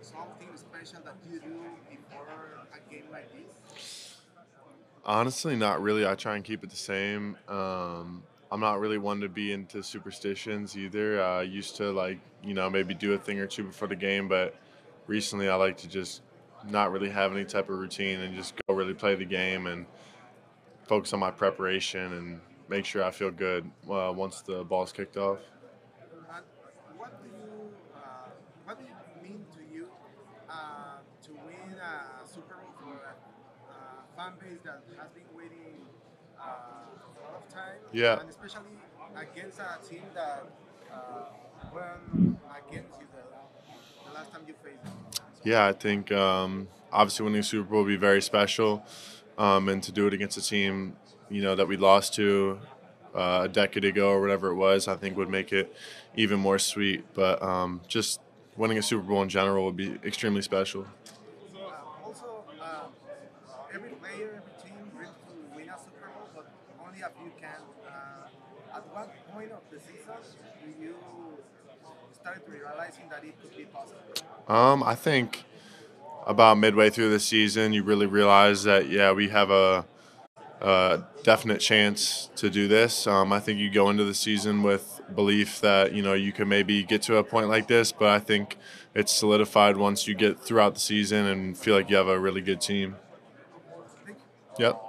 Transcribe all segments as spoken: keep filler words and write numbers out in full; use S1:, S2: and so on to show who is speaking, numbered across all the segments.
S1: something special that you do before a game like this?
S2: Honestly, not really. I try and keep it the same. Um, I'm not really one to be into superstitions either. I used to like, you know, maybe do a thing or two before the game, but recently I like to just not really have any type of routine and just go really play the game and focus on my preparation and make sure I feel good uh, once the ball's kicked off.
S1: And what do you uh, what do it mean to you uh, to win a Super Bowl for a, a fan base that has been waiting uh, a lot of time,
S2: Yeah.
S1: and especially against a team that uh, won against you the, the last time you faced them?
S2: Yeah, I think um, obviously winning the Super Bowl would be very special, um, and to do it against a team, you know, that we lost to uh, a decade ago or whatever it was, I think would make it even more sweet. But um, just winning a Super Bowl in general would be extremely special.
S1: Uh, also, um, every player, every team dreams to win a Super Bowl, but only a few can. Uh, at what point of the season do you start realizing that it could be possible?
S2: Um, I think about midway through the season, you really realize that yeah, we have a, a definite chance to do this. Um, I think you go into the season with belief that you know you can maybe get to a point like this, but I think it's solidified once you get throughout the season and feel like you have a really good team.
S1: Thank you.
S2: Yep.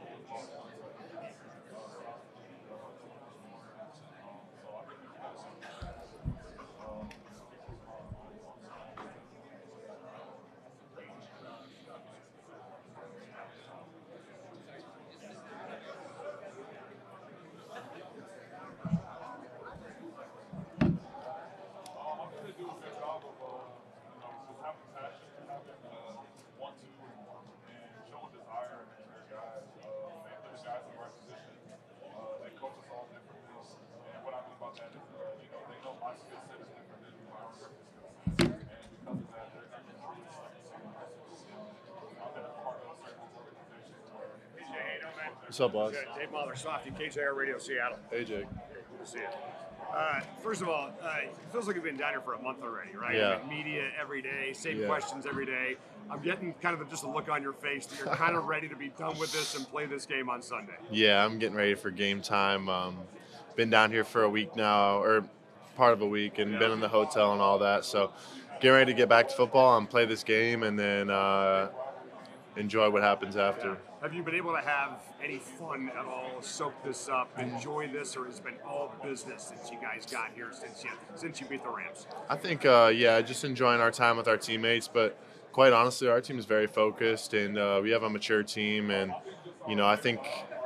S2: What's up, boss?
S3: Good. Dave Mahler, Softy, K J R Radio, Seattle.
S2: Hey, Jake.
S3: Good to see you. Uh, first of all, uh, it feels like you've been down here for a month already, right?
S2: Yeah.
S3: I mean, media every day, same
S2: Yeah.
S3: questions every day. I'm getting kind of just a look on your face that you're kind of ready to be done with this and play this game on Sunday.
S2: Yeah, I'm getting ready for game time. Um, been down here for a week now, or part of a week, and
S3: Yeah.
S2: been in the hotel and all that. So, getting ready to get back to football and play this game, and then uh, enjoy what happens after.
S3: Have you been able to have any fun at all, soak this up, enjoy this, or has it been all business since you guys got here, since you since you beat the Rams?
S2: I think, uh, yeah, just enjoying our time with our teammates, but quite honestly, our team is very focused, and uh, we have a mature team, and you know, I think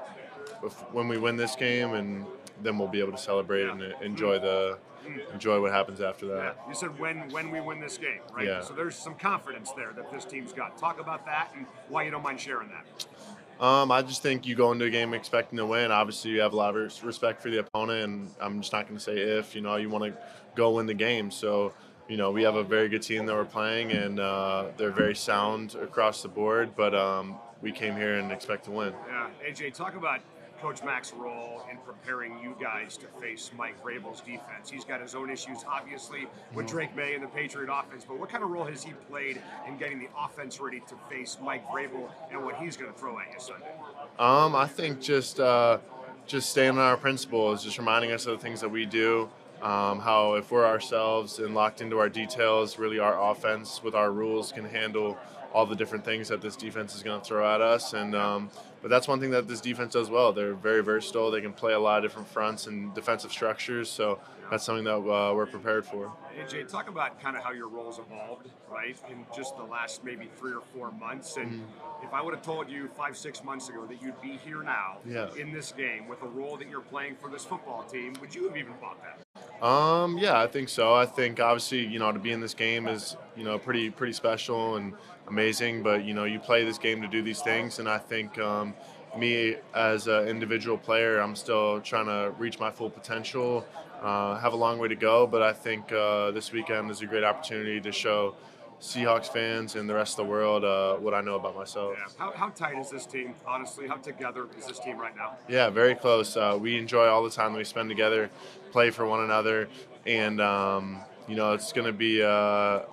S2: if, when we win this game, and then we'll be able to celebrate and enjoy the enjoy what happens after
S3: Yeah.
S2: that.
S3: You said when when we win this game, right?
S2: Yeah.
S3: So there's some confidence there that this team's got. Talk about that and why you don't mind sharing that.
S2: Um, I just think you go into a game expecting to win. Obviously, you have a lot of res- respect for the opponent, and I'm just not going to say if. You know, you want to go win the game. So, you know, we have a very good team that we're playing, and uh, they're very sound across the board. But um, we came here and expect to win.
S3: Yeah, A J, talk about Coach Mack's role in preparing you guys to face Mike Vrabel's defense. He's got his own issues, obviously, with Drake May and the Patriot offense, but what kind of role has he played in getting the offense ready to face Mike Vrabel and what he's going to throw at you Sunday?
S2: Um, I think just uh, just staying on our principles, just reminding us of the things that we do. Um, how if we're ourselves and locked into our details, really our offense with our rules can handle all the different things that this defense is going to throw at us. And um, but that's one thing that this defense does well. They're very versatile. They can play a lot of different fronts and defensive structures. So that's something that uh, we're prepared for.
S3: A J, talk about kind of how your roles evolved, right, in just the last maybe three or four months. And
S2: Mm.
S3: if I would have told you five, six months ago that you'd be here now
S2: Yeah.
S3: in this game with a role that you're playing for this football team, would you have even thought that?
S2: Um, yeah, I think so. I think obviously, you know, to be in this game is, you know, pretty pretty special and amazing. But you know, you play this game to do these things, and I think um, me as an individual player, I'm still trying to reach my full potential. Uh, have a long way to go, but I think uh, this weekend is a great opportunity to show Seahawks fans and the rest of the world uh, what I know about myself.
S3: Yeah. How, how tight is this team, honestly? How together is this team right now?
S2: Yeah, very close. Uh, we enjoy all the time that we spend together, play for one another, and um, you know it's going to be uh,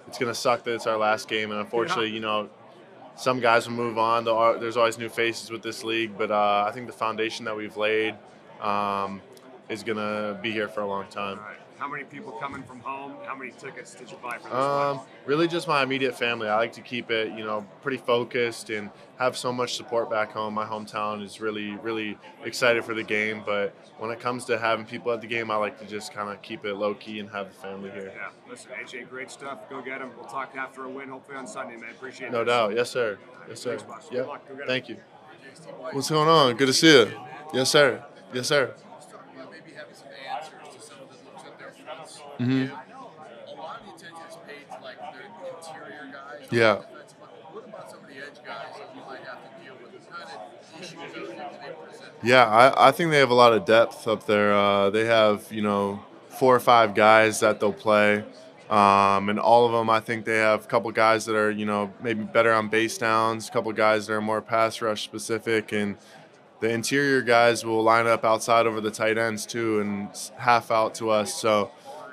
S2: it's going to suck that it's our last game. And unfortunately, you know, some guys will move on. There's always new faces with this league. But uh, I think the foundation that we've laid um, is going to be here for a long time.
S3: All right. How many people coming from home? How many tickets did you buy for this
S2: Um,
S3: one?
S2: really just my immediate family. I like to keep it, you know, pretty focused and have so much support back home. My hometown is really, really excited for the game. But when it comes to having people at the game, I like to just kind of keep it low key and have the family here.
S3: Yeah, listen, A J, great stuff. Go get him. We'll talk after a win, hopefully on Sunday, man. Appreciate it.
S2: No doubt. Yes, sir. Yes, sir.
S3: Thanks, boss. Good
S2: Yep.
S3: luck. Go get 'em.
S2: Thank you. What's going on? Good to see you. Yes, sir. Yes, sir.
S4: Let's talk about maybe having some answers to some of the looks that their fronts
S2: Mhm.
S4: give. A lot of the attention is paid to like their interior guys.
S2: Yeah.
S4: Defensive, but what about some of the edge guys that you might have to deal with? What kind of issues are they, do they present?
S2: Yeah, I, I think they have a lot of depth up there. Uh, they have, you know, four or five guys that they'll play. Um, and all of them, I think they have a couple guys that are, you know, maybe better on base downs, a couple guys that are more pass rush specific. And the interior guys will line up outside over the tight ends too and half out to us. So,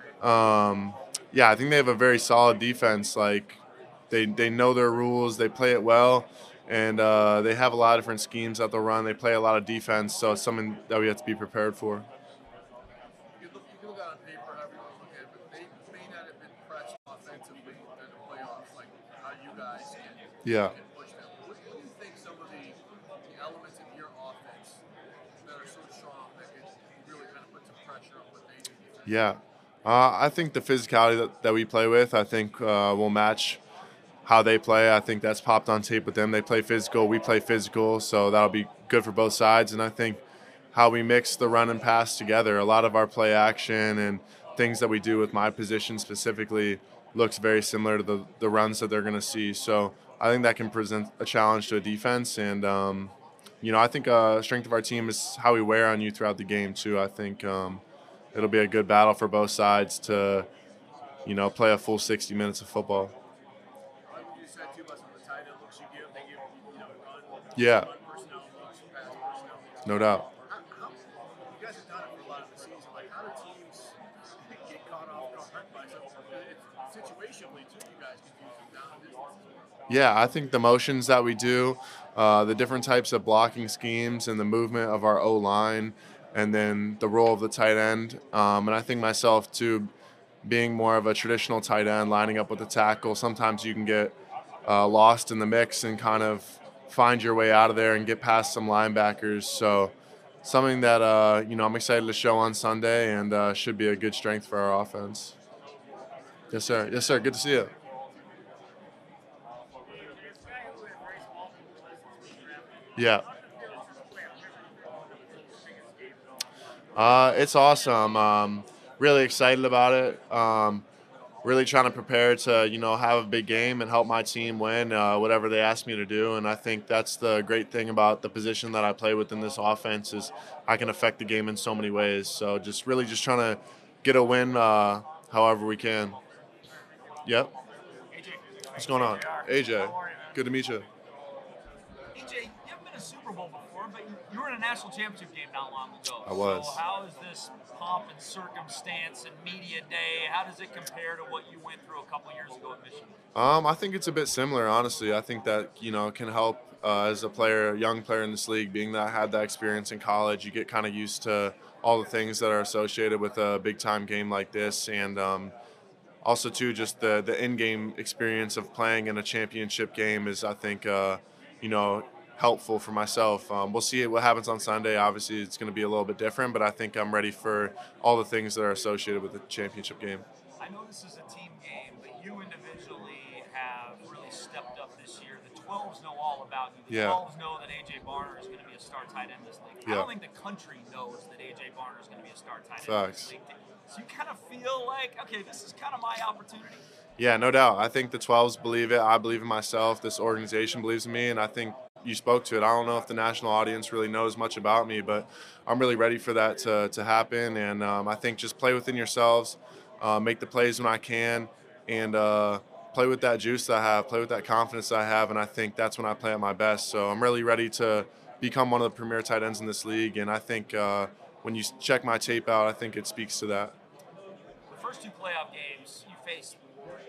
S2: um, yeah, I think they have a very solid defense. Like they, they know their rules, they play it well. And uh, they have a lot of different schemes that they'll run. They play a lot of defense, so it's something that we have to be prepared for.
S4: You can look, you can look at it on paper, however you want to look at it, but they may not have been pressed offensively in the playoffs like how you guys can,
S2: Yeah.
S4: can push them. What, what do you think some of the, the elements of your offense that are so strong that can really kind of put some pressure on what they do?
S2: Yeah. Uh, I think the physicality that, that we play with, I think uh, will match how they play. I think that's popped on tape with them. They play physical, we play physical, so that'll be good for both sides. And I think how we mix the run and pass together, a lot of our play action and things that we do with my position specifically looks very similar to the, the runs that they're going to see. So I think that can present a challenge to a defense. And, um, you know, I think uh, strength of our team is how we wear on you throughout the game, too. I think um, it'll be a good battle for both sides to, you know, play a full sixty minutes of football.
S4: Like you said too about some of the tight end looks you give, they give you know run,
S2: Yeah.
S4: run personnel looks, pass personnel looks.
S2: No doubt.
S4: How, how, you guys have done it for a lot of the season. Like how do teams get caught off guard by something? It's situationally too. You guys can use them down distance.
S2: Yeah, I think the motions that we do, uh, the different types of blocking schemes, and the movement of our O line, and then the role of the tight end. Um, and I think myself too, being more of a traditional tight end, lining up with the tackle. Sometimes you can get uh, lost in the mix and kind of find your way out of there and get past some linebackers. So something that uh, you know I'm excited to show on Sunday, and uh, should be a good strength for our offense. Yes, sir. Yes, sir. Good to see you. Yeah. Uh, it's awesome. Um, really excited about it. Um, really trying to prepare to, you know, have a big game and help my team win uh, whatever they ask me to do. And I think that's the great thing about the position that I play with in this offense is I can affect the game in so many ways. So just really just trying to get a win uh, however we can. Yep. What's going on? A J, good to meet you.
S5: A J, you haven't been a Super Bowl before, but you were in a national championship game not long ago.
S2: I was.
S5: So how is this pomp and circumstance and media day, how does it compare to what you went through a couple years ago at Michigan?
S2: Um, I think it's a bit similar, honestly. I think that, you know, can help uh, as a player, a young player in this league, being that I had that experience in college. You get kind of used to all the things that are associated with a big-time game like this. And um, also, too, just the, the in-game experience of playing in a championship game is, I think, uh, you know, helpful for myself. Um, we'll see what happens on Sunday. Obviously, it's going to be a little bit different, but I think I'm ready for all the things that are associated with the championship game.
S5: I know this is a team game, but you individually have really stepped up this year. The twelves know all about you. The
S2: Yeah.
S5: twelves know that A J Barner is going to be a star tight end in this league. I
S2: Yeah.
S5: don't think the country knows that A J Barner is going to be a star tight end
S2: Facts.
S5: in this league. So you kind of feel like, okay, this is kind of my opportunity.
S2: Yeah, no doubt. I think the twelves believe it. I believe in myself. This organization believes in me, and I think you spoke to it. I don't know if the national audience really knows much about me, but I'm really ready for that to, to happen. And um, I think just play within yourselves, uh, make the plays when I can, and uh, play with that juice that I have, play with that confidence that I have, and I think that's when I play at my best. So I'm really ready to become one of the premier tight ends in this league, and I think uh, when you check my tape out, I think it speaks to that.
S5: The first two playoff games, you faced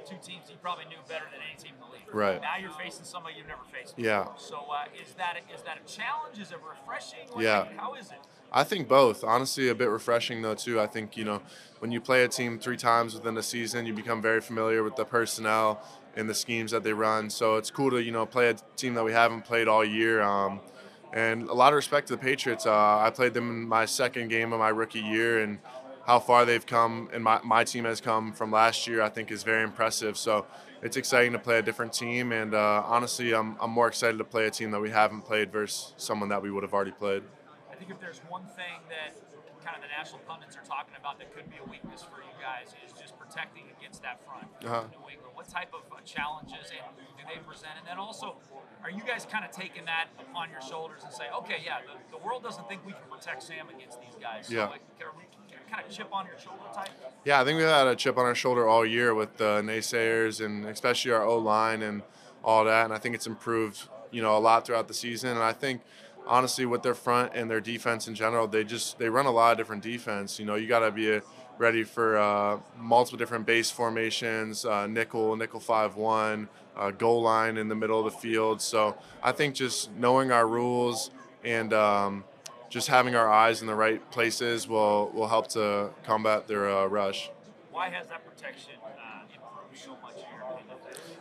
S5: two teams you probably knew better than any team in the league.
S2: Right.
S5: Now you're facing somebody you've never faced before.
S2: Yeah.
S5: So uh, is that is that a challenge? Is it refreshing? Like,
S2: Yeah.
S5: How is it?
S2: I think both. Honestly, a bit refreshing though too. I think, you know, when you play a team three times within a season, you become very familiar with the personnel and the schemes that they run. So it's cool to, you know, play a team that we haven't played all year. Um, and a lot of respect to the Patriots. Uh, I played them in my second game of my rookie year, and how far they've come and my, my team has come from last year, I think is very impressive. So it's exciting to play a different team. And uh, honestly, I'm, I'm more excited to play a team that we haven't played versus someone that we would have already played.
S5: I think if there's one thing that kind of the national pundits are talking about that could be a weakness for you guys is just protecting against that front.
S2: Uh-huh.
S5: New England, what type of uh, challenges and do they present? And then also, are you guys kind of taking that upon your shoulders and say, okay, yeah, the, the world doesn't think we can protect Sam against these guys. So
S2: Yeah.
S5: like, are we kind of chip on your shoulder type?
S2: Yeah, I think we've had a chip on our shoulder all year with the naysayers and especially our O-line and all that. And I think it's improved, you know, a lot throughout the season. And I think, honestly, with their front and their defense in general, they just they run a lot of different defense. You know, you got to be ready for uh, multiple different base formations, uh, nickel, nickel five one, uh, goal line in the middle of the field. So I think just knowing our rules and um, just having our eyes in the right places will will help to combat their uh, rush.
S5: Why has that protection uh, improved so much in your opinion?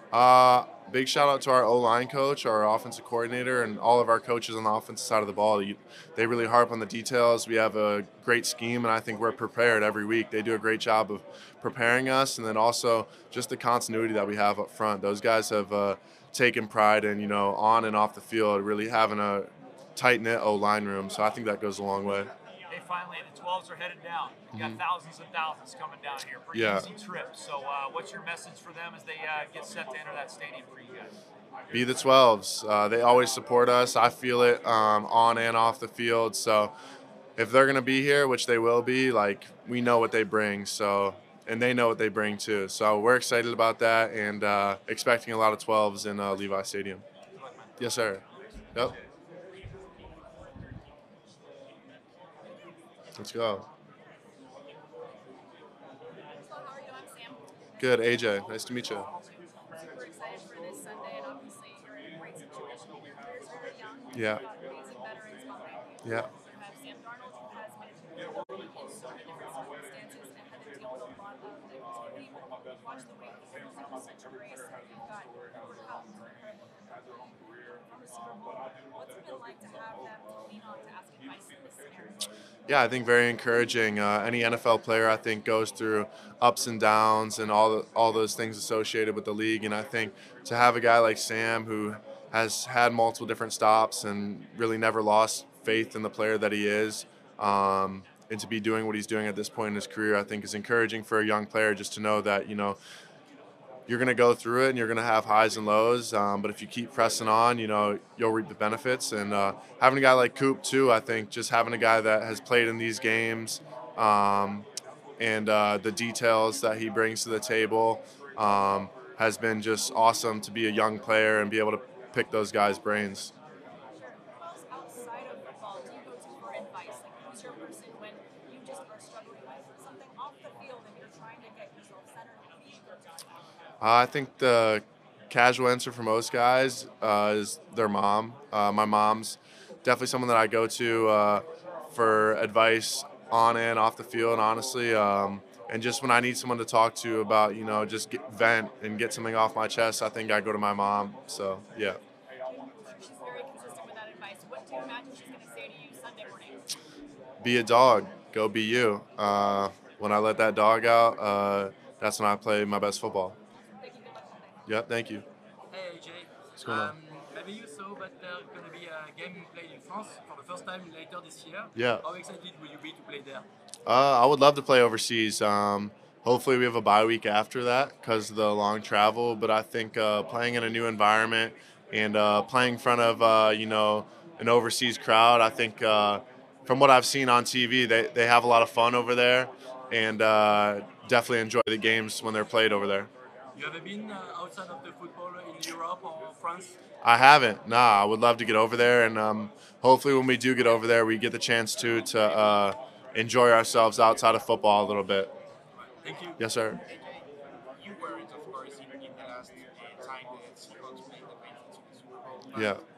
S2: Uh, big shout out to our O-line coach, our offensive coordinator, and all of our coaches on the offensive side of the ball. You, they really harp on the details. We have a great scheme, and I think we're prepared every week. They do a great job of preparing us, and then also just the continuity that we have up front. Those guys have uh, taken pride in, you know, on and off the field, really having a tight-knit O-line room, so I think that goes a long way.
S5: Hey, finally, the twelves are headed down. You got
S2: Mhm.
S5: thousands and thousands coming down here. Pretty
S2: Yeah.
S5: easy trip. So uh, what's your message for them as they uh, get set to enter that stadium for you guys?
S2: Be the twelves. Uh, they always support us. I feel it um, on and off the field. So if they're going to be here, which they will be, like, we know what they bring. So, and they know what they bring too. So we're excited about that and uh, expecting a lot of twelves in uh, Levi Stadium.
S5: Good luck, man.
S2: Yes, sir. Yep. Let's go.
S6: So how are you? I'm Sam.
S2: Good, A J. Nice to meet you.
S6: Super excited for this Sunday, and obviously you're in a great situation. Your career's very young.
S2: Yeah.
S6: You've got amazing veterans behind you.
S2: Yeah.
S6: You have Sam Darnold, who has been in so many different circumstances and had to deal with a lot of negativity. But watch the way he handles such a race, and you've got Cooper Kupp, incredible career from the Super Bowl. What's it been like to have them to lean on to ask advice in this scenario?
S2: Yeah, I think very encouraging. Uh, any N F L player, I think, goes through ups and downs and all the, all those things associated with the league. And I think to have a guy like Sam who has had multiple different stops and really never lost faith in the player that he is, um, and to be doing what he's doing at this point in his career, I think is encouraging for a young player just to know that, you know, you're going to go through it and you're going to have highs and lows. Um, but if you keep pressing on, you know, you'll reap the benefits. And uh, having a guy like Coop, too, I think just having a guy that has played in these games um, and uh, the details that he brings to the table um, has been just awesome to be a young player and be able to pick those guys' brains.
S6: Sure. Who else outside of football do you go to for advice? Like, who's your person when you just are struggling with something off the field and you're trying to get yourself centered? Who do you go to?
S2: Uh, I think the casual answer for most guys uh, is their mom. Uh, my mom's definitely someone that I go to uh, for advice on and off the field, honestly. Um, and just when I need someone to talk to about, you know, just get, vent and get something off my chest, I think I go to my mom. So, yeah.
S6: She's very consistent with that advice. What do you imagine she's going to say to you Sunday morning?
S2: Be a dog. Go be you. Uh, when I let that dog out, uh, that's when I play my best football.
S6: Thank you. Good luck Sunday.
S2: Yep, thank you.
S7: Hey A J,
S2: going on?
S7: um, maybe you saw that there's going to be a game played in France for the first time later this year.
S2: Yeah.
S7: How excited will you be to play there?
S2: Uh, I would love to play overseas. Um, hopefully we have a bye week after that because of the long travel. But I think uh, playing in a new environment and uh, playing in front of, uh, you know, an overseas crowd, I think uh, from what I've seen on T V, they, they have a lot of fun over there and uh, definitely enjoy the games when they're played over there.
S7: You ever been uh, outside of the football in Europe or France?
S2: I haven't. Nah, I would love to get over there. And um, hopefully when we do get over there, we get the chance to, to uh, enjoy ourselves outside of football a little bit.
S7: Thank you.
S2: Yes, sir.
S4: You were in, of course,
S8: behind the Seahawks playing the Patriots in the Super Bowl. But,
S2: Yeah.
S8: Um,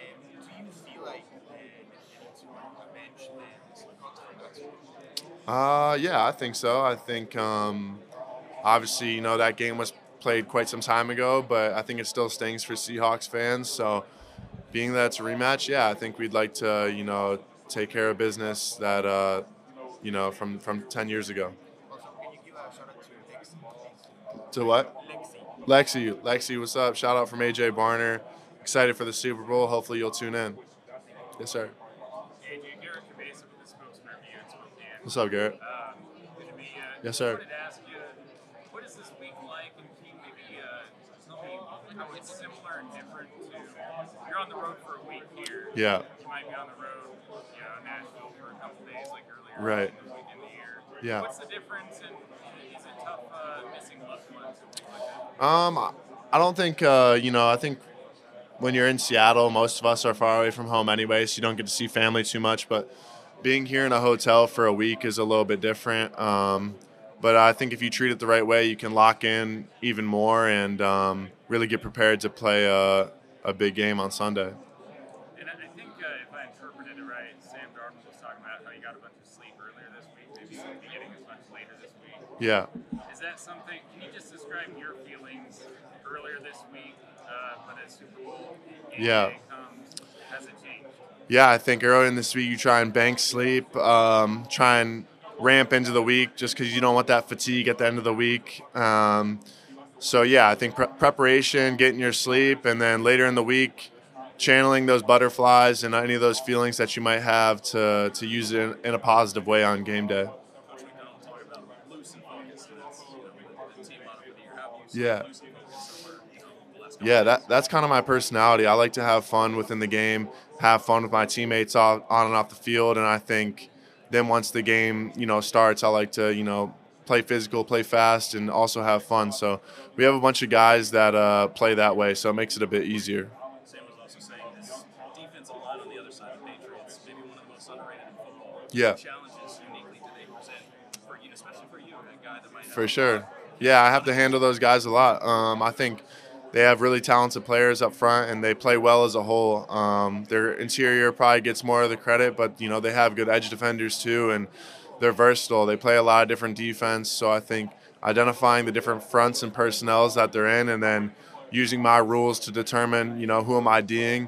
S8: do you feel like uh, that you need to bench the Seahawks for that Super Bowl?
S2: Uh, yeah, I think so. I think um, obviously, you know, that game was played quite some time ago, but I think it still stings for Seahawks fans. So, being that it's a rematch, yeah, I think we'd like to, you know, take care of business that, uh, you know, from from ten years ago.
S8: Also, can you give a shout out to Lexi, please?
S2: To what?
S8: Lexi.
S2: Lexi, Lexi, what's up? Shout out from A J Barner. Excited for the Super Bowl. Hopefully, you'll tune in. Yes, sir.
S9: And you, Garrett Cabeza with the spokesman review at Spokane.
S2: What's up, Garrett?
S9: Um, good to meet you.
S2: Yes, sir.
S9: I wanted to ask you, what is this week like? And can you maybe uh, tell me how it's similar and different to, you're on the road for a week here.
S2: Yeah.
S9: You might be on the road, you know, in Nashville for a couple days like earlier
S2: Right.
S9: in the week in the year.
S2: Yeah.
S9: What's the difference, and is it tough uh, missing loved ones and things like that?
S2: Um, I don't think, uh, you know, I think when you're in Seattle, most of us are far away from home anyway, so you don't get to see family too much. But being here in a hotel for a week is a little bit different. Um, but I think if you treat it the right way, you can lock in even more and um, really get prepared to play a, a big game on Sunday.
S9: And I I think uh, if I interpreted it right, Sam Darnold was talking about how he got a bunch of sleep earlier this week, maybe he won't be getting as much later this week.
S2: Yeah.
S9: Is that something, can you just describe your feelings earlier this week, uh, but as Super Bowl game
S2: Yeah.
S9: day comes, has it changed?
S2: Yeah, I think early in this week you try and bank sleep, um, try and ramp into the week just because you don't want that fatigue at the end of the week. Um, so, yeah, I think pre- preparation, getting your sleep, and then later in the week, channeling those butterflies and any of those feelings that you might have to, to use it in, in a positive way on game day.
S4: Coach McDonald talked about loose and focused, and that's you know, the team motto for the year. How have you
S2: Yeah.
S4: seen loose and focused so far, you know, the last couple
S2: Yeah,
S4: of
S2: that
S4: days?
S2: that's kind of my personality. I like to have fun within the game, have fun with my teammates on, on and off the field, and I think then once the game, you know, starts, I like to, you know, play physical, play fast, and also have fun. So we have a bunch of guys that uh, play that way, so it makes it a bit easier.
S4: Sam was also saying this defensive line on the other side of the Patriots, maybe one of the most underrated in football.
S2: Yeah.
S4: What challenges uniquely do they present for you, especially for you, a guy that might have
S2: For sure. Yeah, I have to handle those guys a lot. Um, I think they have really talented players up front, and they play well as a whole. Um, their interior probably gets more of the credit, but you know they have good edge defenders too, and they're versatile. They play a lot of different defense, so I think identifying the different fronts and personnels that they're in, and then using my rules to determine, you know, who am I D'ing,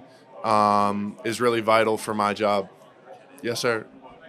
S2: um, is really vital for my job. Yes, sir.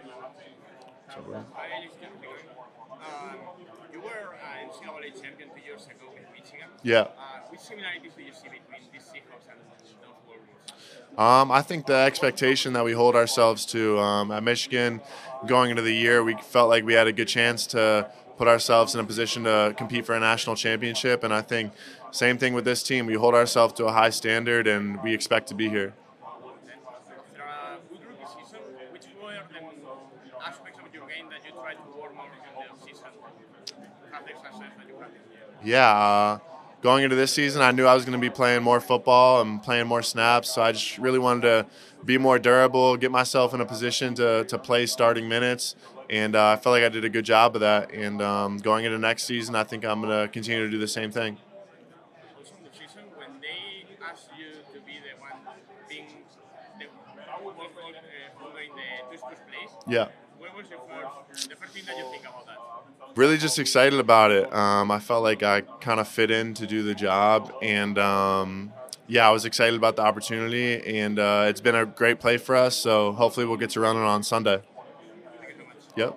S10: Hi, Alex Kempton. Um, you were uh, N C double A champion two years ago with Michigan.
S2: Yeah.
S10: Uh, which similarities do you see between these Seahawks and those Wolverines?
S2: Um, I think the expectation that we hold ourselves to um, at Michigan going into the year, we felt like we had a good chance to put ourselves in a position to compete for a national championship. And I think same thing with this team. We hold ourselves to a high standard, and we expect to be here.
S10: After a good rookie season, which were the aspects of your game that you try to work more in the season to have the success that you had?
S2: Yeah, uh, going into this season, I knew I was going to be playing more football and playing more snaps, so I just really wanted to be more durable, get myself in a position to, to play starting minutes, and uh, I felt like I did a good job of that. And um, going into next season, I think I'm going to continue to do the same thing.
S10: Also in the season, when they asked you to be the one being the one following the two place,
S2: Yeah.
S10: what was your first, the first thing that you think about that?
S2: Really just excited about it. Um, I felt like I kind of fit in to do the job, and um, yeah, I was excited about the opportunity, and uh, it's been a great play for us, so hopefully we'll get to run it on Sunday. Yep.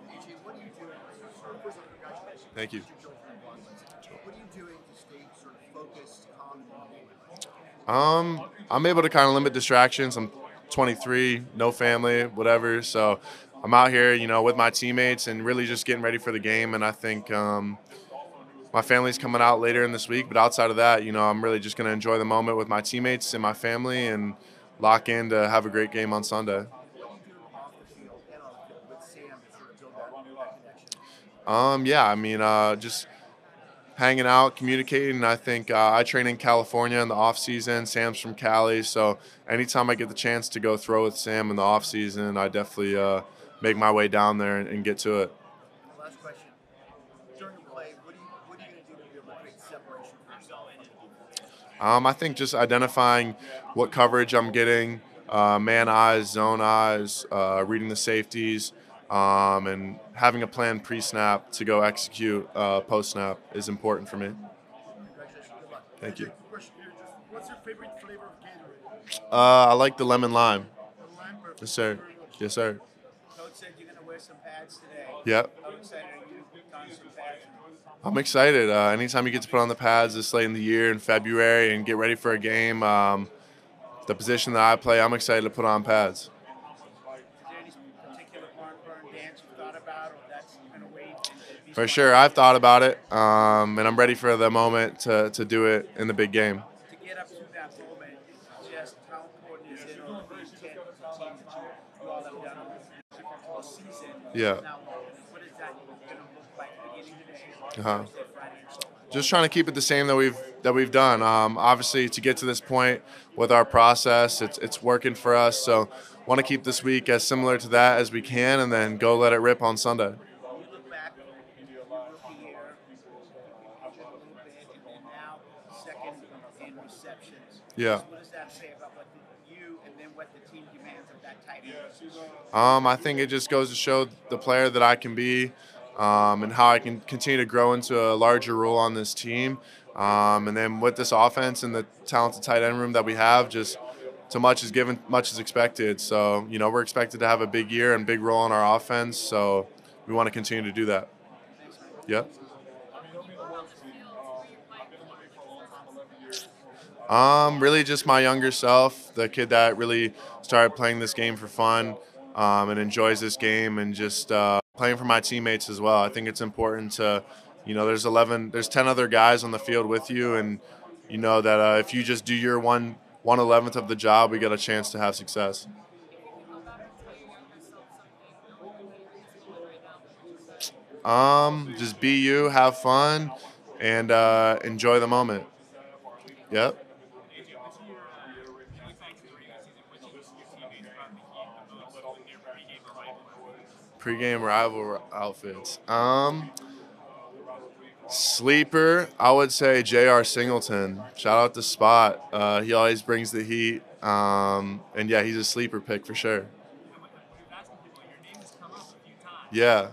S2: Thank you.
S1: What are you doing to stay sort of focused, calm, and
S2: Um, I'm able to kind of limit distractions. I'm twenty-three, no family, whatever, so I'm out here, you know, with my teammates and really just getting ready for the game. And I think um, my family's coming out later in this week. But outside of that, you know, I'm really just going to enjoy the moment with my teammates and my family and lock in to have a great game on Sunday.
S1: what do you do off the field and on the field with Sam to sort of build that, that connection?
S2: Um, yeah, I mean, uh, just hanging out, communicating. I think uh, I train in California in the off season. Sam's from Cali, so anytime I get the chance to go throw with Sam in the off season, I definitely uh, make my way down there and, and get to it.
S1: Last question. During a play, what, do you, what are you going to do to be able to create separation for yourself?
S2: Um, I think just identifying what coverage I'm getting, uh, man eyes, zone eyes, uh, reading the safeties, um, and having a plan pre-snap to go execute uh, post-snap is important for me.
S4: Congratulations. Good luck.
S2: Thank you.
S4: Question here, just what's your favorite flavor of Gatorade?
S2: Uh, I like the lemon lime.
S4: Lime or-
S2: Yes, sir. Yes, sir.
S8: Coach said you're going to wear some pads today.
S2: Yep.
S8: How excited are you to put on some pads?
S2: I'm excited. Uh, anytime you get to put on the pads this late in the year in February and get ready for a game, um, the position that I play, I'm excited to put on pads.
S8: Is there any particular barn burn dance you've thought about, or that's going to wait? and be
S2: For
S8: smart?
S2: sure, I've thought about it, um, and I'm ready for the moment to, to do it in the big game.
S8: To get up to that moment, just how important is it on the ten teams that you, you all have done all season?
S2: Yeah.
S8: Now, what is that going to look like beginning today?
S2: Uh-huh.
S8: Thursday, Friday, and so on?
S2: Just trying to keep it the same that we've that we've done. Um, obviously, to get to this point with our process, it's it's working for us. So, want to keep this week as similar to that as we can, and then go let it rip on Sunday.
S8: You look back, your rookie year, you a little bit, and then now second in receptions.
S2: Yeah.
S8: What does that say about what the, you and then what the team demands of that tight end?
S2: Um, I think it just goes to show the player that I can be, um, and how I can continue to grow into a larger role on this team. Um, and then with this offense and the talented tight end room that we have, just so much is given, much is expected. So, you know, we're expected to have a big year and big role in our offense. So we want to continue to do that. Yep. Um, really just my younger self, the kid that really started playing this game for fun, um, and enjoys this game, and just uh, playing for my teammates as well. I think it's important to, you know, there's eleven, there's ten other guys on the field with you, and you know that uh, if you just do your one one eleventh of the job, we got a chance to have success. Um, just be you, have fun, and uh, enjoy the moment. Yep. Pre-game rival outfits. Um, sleeper, I would say J R Singleton. Shout out to Spot. Uh, he always brings the heat. Um, and yeah, he's a sleeper pick for sure. Yeah.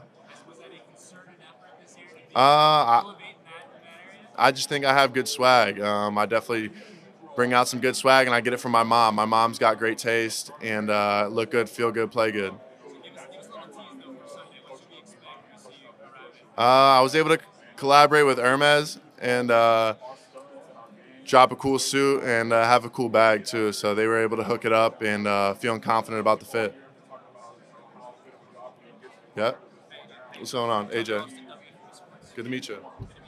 S2: Uh, I, I just think I have good swag. Um, I definitely bring out some good swag, and I get it from my mom. My mom's got great taste, and uh, look good, feel good, play good. Uh, I was able to collaborate with Hermes and uh, drop a cool suit and uh, have a cool bag too. So they were able to hook it up, and uh, feeling confident about the fit. Yeah. What's going on, A J? Good to meet you.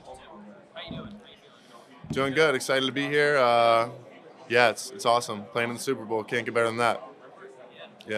S2: Doing good. Excited to be here. Uh, yeah, it's it's awesome. Playing in the Super Bowl. Can't get better than that. Yeah.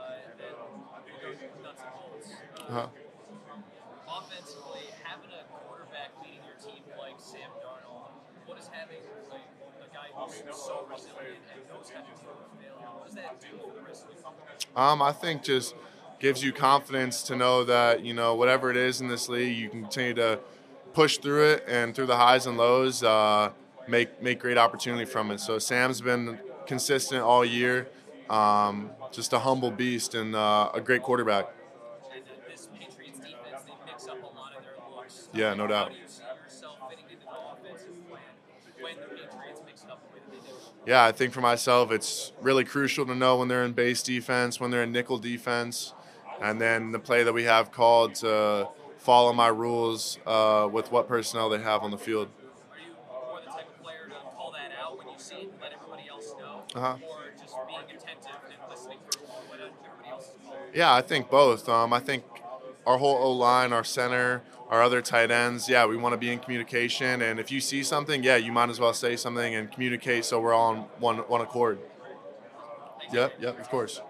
S2: Uh-huh.
S5: Offensively, having a quarterback leading your team like Sam Darnold, what is having like a guy who's so resilient and knows how to deal with failure? What does that do for the rest of the team?
S2: Um, I think just gives you confidence to know that, you know, whatever it is in this league, you can continue to push through it, and through the highs and lows, uh, make make great opportunity from it. So Sam's been consistent all year, um, just a humble beast and uh, a great quarterback.
S5: And this Patriots defense, they mix up a lot of their looks.
S2: Yeah, no doubt.
S5: How do you see yourself fitting into the offensive plan when the Patriots mix it up the way that they do?
S2: Yeah, I think for myself, it's really crucial to know when they're in base defense, when they're in nickel defense, and then the play that we have called to follow my rules uh, with what personnel they have on the field.
S5: Are you more the type of player to call that out when you see it and let everybody else know,
S2: Uh-huh.
S5: or just being attentive and listening for what everybody else is calling?
S2: Yeah, I think both. Um, I think our whole O-line, our center, our other tight ends, yeah, we want to be in communication. And if you see something, yeah, you might as well say something and communicate so we're all on one, one accord. Yep, yep, of course.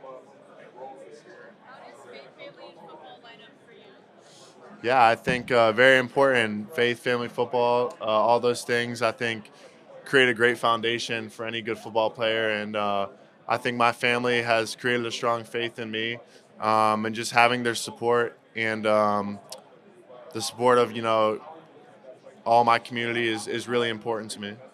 S2: Yeah, I think uh, very important. Faith, family, football, uh, all those things, I think, create a great foundation for any good football player. And uh, I think my family has created a strong faith in me, um, and just having their support and um, the support of, you know, all my community is, is really important to me.